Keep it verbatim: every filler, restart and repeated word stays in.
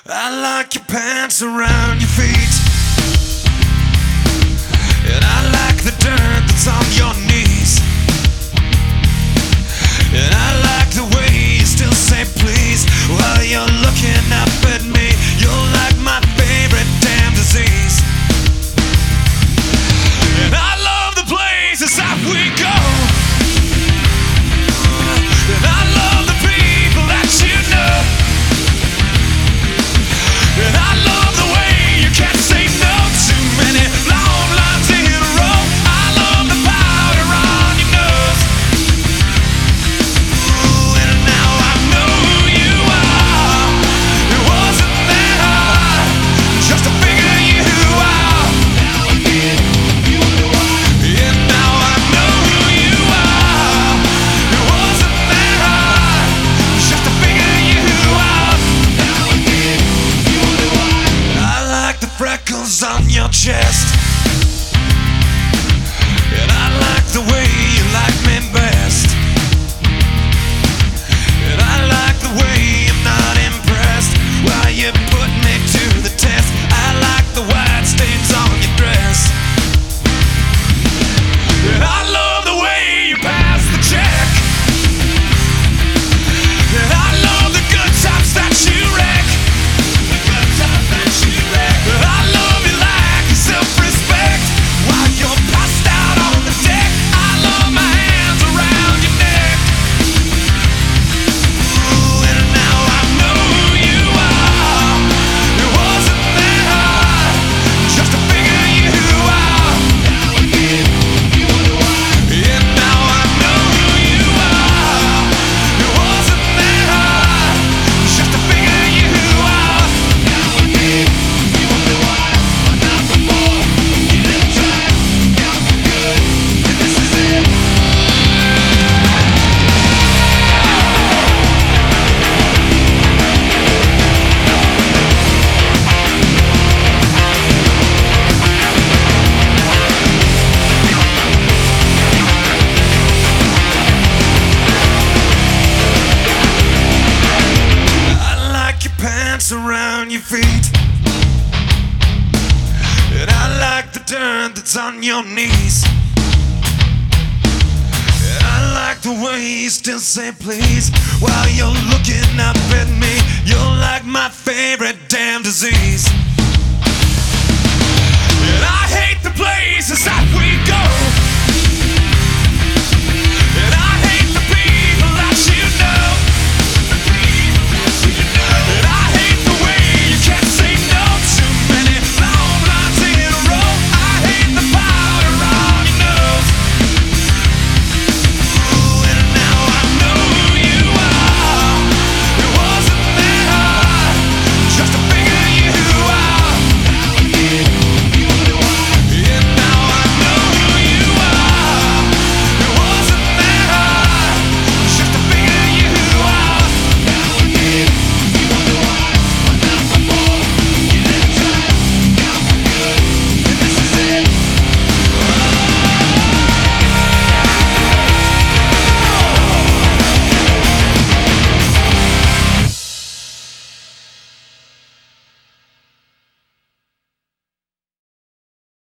I like your pants around your feet, and I like the dirt that's on your knees, and I like the way you still say please while you're looking up at me. You're like my favorite damn disease, and I love the places that we go, and I love the people that you know. And I love the way you can't say no to many long lines in a row. I love the powder on your nose. Ooh, and now I know who you are. It wasn't that hard just to figure you out. And now I know who you are. It wasn't that hard just to figure you out. I like the freckles on your chest, and I like the way you like me best, and I like the way I'm not impressed while you put me to the test. I like the white stains on your dress, and I love the way you pass the check, and I love the good times that you wreck. I love you like your self-respect while you're passed out on the deck. I love my hands around your neck. Ooh, and now I know who you are. It wasn't that hard just to figure you out. And now I know who you are. It wasn't that hard just to figure you out. I like your pants around your feet, and I like the dirt that's on your knees, and I like the way you still say please while you're looking up at me. You're like my favorite damn disease.